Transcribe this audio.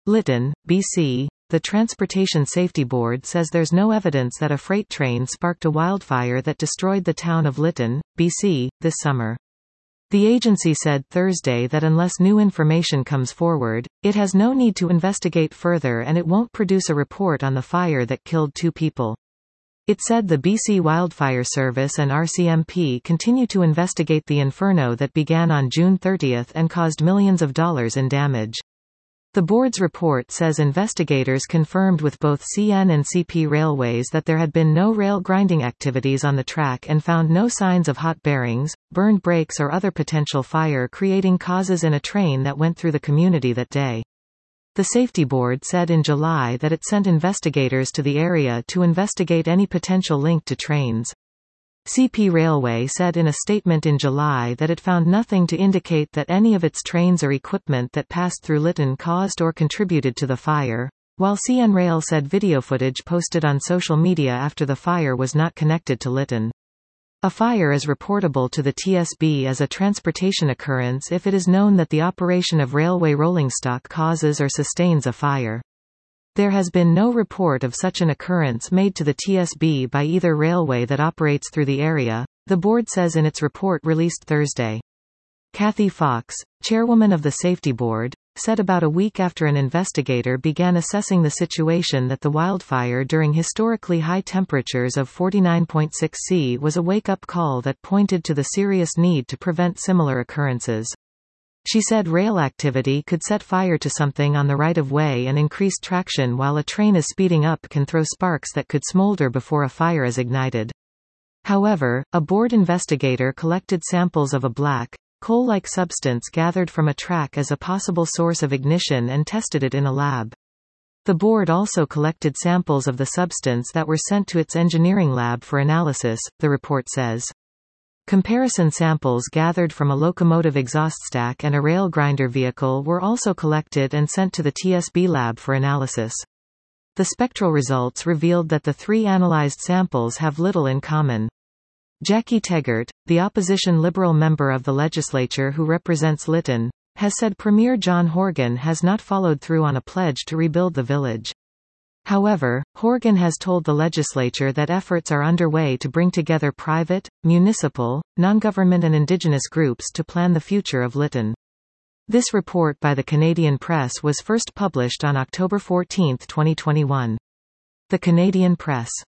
Lytton, BC. The Transportation Safety Board says there's no evidence that a freight train sparked a wildfire that destroyed the town of Lytton, BC, this summer. The agency said Thursday that unless new information comes forward, it has no need to investigate further and it won't produce a report on the fire that killed 2 people. It said the BC Wildfire Service and RCMP continue to investigate the inferno that began on June 30 and caused millions of dollars in damage. The board's report says investigators confirmed with both CN and CP Railways that there had been no rail grinding activities on the track and found no signs of hot bearings, burned brakes or other potential fire-creating causes in a train that went through the community that day. The Safety Board said in July that it sent investigators to the area to investigate any potential link to trains. CP Railway said in a statement in July that it found nothing to indicate that any of its trains or equipment that passed through Lytton caused or contributed to the fire, while CN Rail said video footage posted on social media after the fire was not connected to Lytton. A fire is reportable to the TSB as a transportation occurrence if it is known that the operation of railway rolling stock causes or sustains a fire. There has been no report of such an occurrence made to the TSB by either railway that operates through the area, the board says in its report released Thursday. Kathy Fox, chairwoman of the Safety Board, said about a week after an investigator began assessing the situation that the wildfire during historically high temperatures of 49.6 C was a wake-up call that pointed to the serious need to prevent similar occurrences. She said rail activity could set fire to something on the right-of-way and increased traction while a train is speeding up can throw sparks that could smolder before a fire is ignited. However, a board investigator collected samples of a black, coal-like substance gathered from a track as a possible source of ignition and tested it in a lab. The board also collected samples of the substance that were sent to its engineering lab for analysis, the report says. Comparison samples gathered from a locomotive exhaust stack and a rail grinder vehicle were also collected and sent to the TSB lab for analysis. The spectral results revealed that the 3 analyzed samples have little in common. Jackie Teggart, the opposition Liberal member of the legislature who represents Lytton, has said Premier John Horgan has not followed through on a pledge to rebuild the village. However, Horgan has told the legislature that efforts are underway to bring together private, municipal, non-government and Indigenous groups to plan the future of Lytton. This report by the Canadian Press was first published on October 14, 2021. The Canadian Press